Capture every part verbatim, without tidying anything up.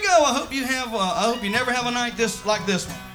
go. I hope you have. Uh, I hope you never have a night this like this one.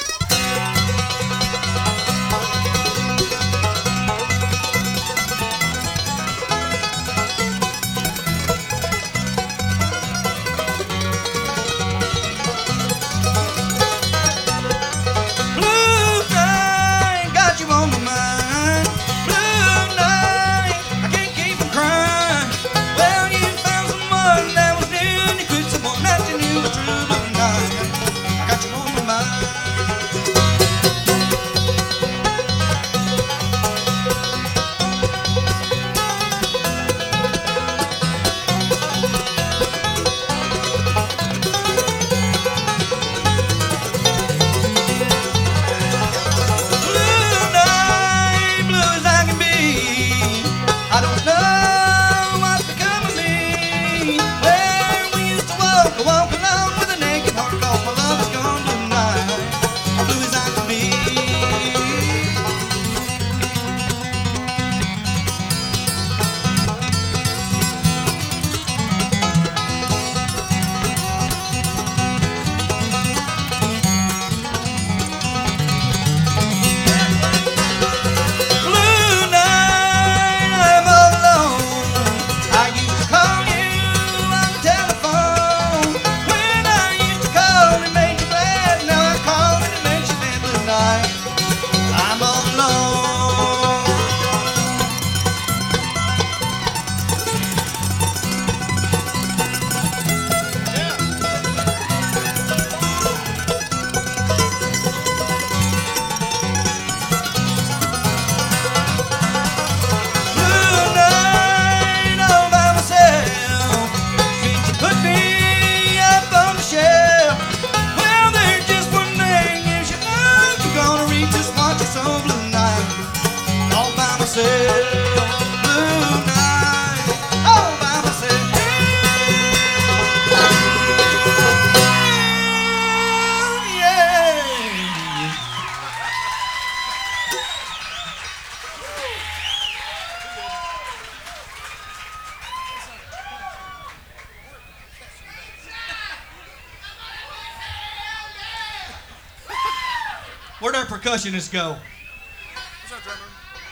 Where'd our percussionists go? What's up, drummer?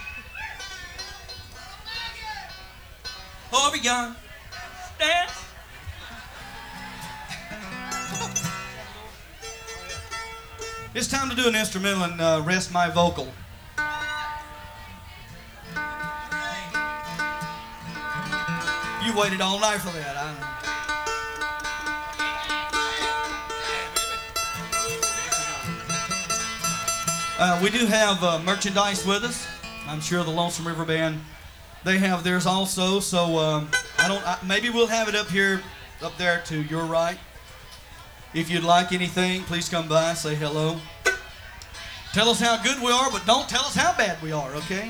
Harvey Young. Dance. It's time to do an instrumental and uh, rest my vocal. You waited all night for that. I know. Uh, we do have uh, merchandise with us. I'm sure the Lonesome River Band, they have theirs also. So um, I don't. I, maybe we'll have it up here, up there to your right. If you'd like anything, please come by, say hello. Tell us how good we are, but don't tell us how bad we are. Okay.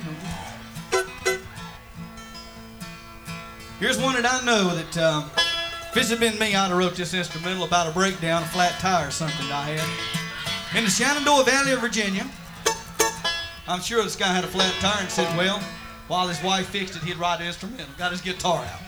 Here's one that I know that um, if this had been me, I'd have wrote this instrumental about a breakdown, a flat tire or something I had. In the Shenandoah Valley of Virginia, I'm sure this guy had a flat tire and said, well, while his wife fixed it, he'd write an instrumental. Got his guitar out.